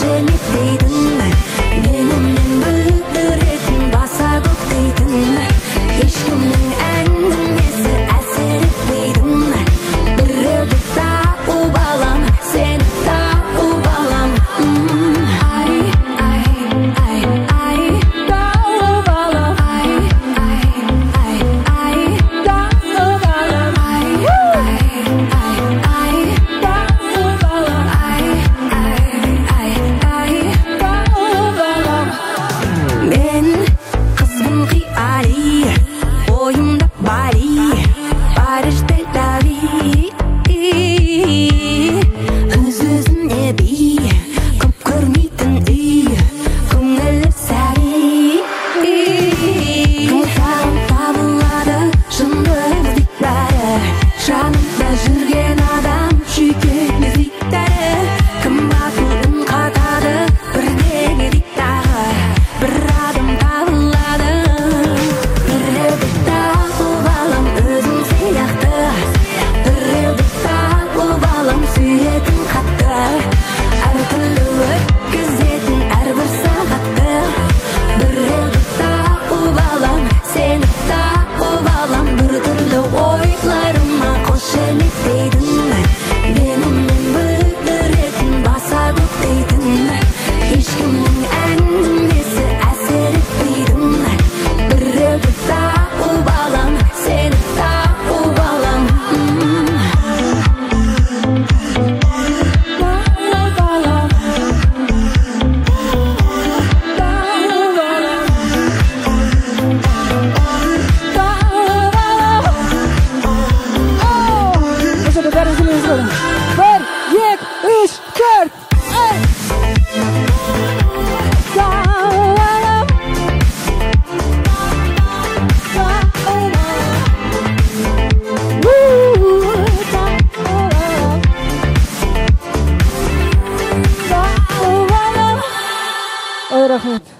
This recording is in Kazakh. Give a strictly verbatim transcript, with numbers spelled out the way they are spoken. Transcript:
қошемет дейтін, менімен білдіретін баса көктейтін, ешкімнің әңгімесі әсер етпейтін, біреуді тауып алам, сені тауып алам. Ай, ай, ай, ай, тауып алам. Ай, ай, ай, ай, тауып алам. Ай, ай, ай, ай, тауып алам. Ай, ай, ай, ай, тауып алам. Мен қызбын қияли, ойымда Бали, Париж, Тель-Авив. Өз-өзіне би, көп көрмейтін үй, көңілі сәби. Саған табылады шындық іздейді бәрі, жанымда жүрген адам жүйкеміз дейді дәрі. Кім батыл үн қатады, бірдеңе дейді тағы, бір адам табылады. Біреуді тауып алам, өзім сияқты, біреуді тауып алам, сүйетін қатты, әртүрлі өткізетін әрбір сағатты. Біреуді тауып алам, сені тауып алам, біртүрлі ойларыма қошемет дейтін, менімен білдіретін баса көктейтін, ешкімнің әңгімесі әсер етпейтін, біреуді тауып алам, сені тауып алам. Тауып алам, тауып алам, тауып алам. Осыда бәрі сөйлейміз бәрі. Бір, екі, үш, төрт. Ай! Тауып алам, тауып алам. У-у-у, тауып алам, тауып алам. Ой, рахмет.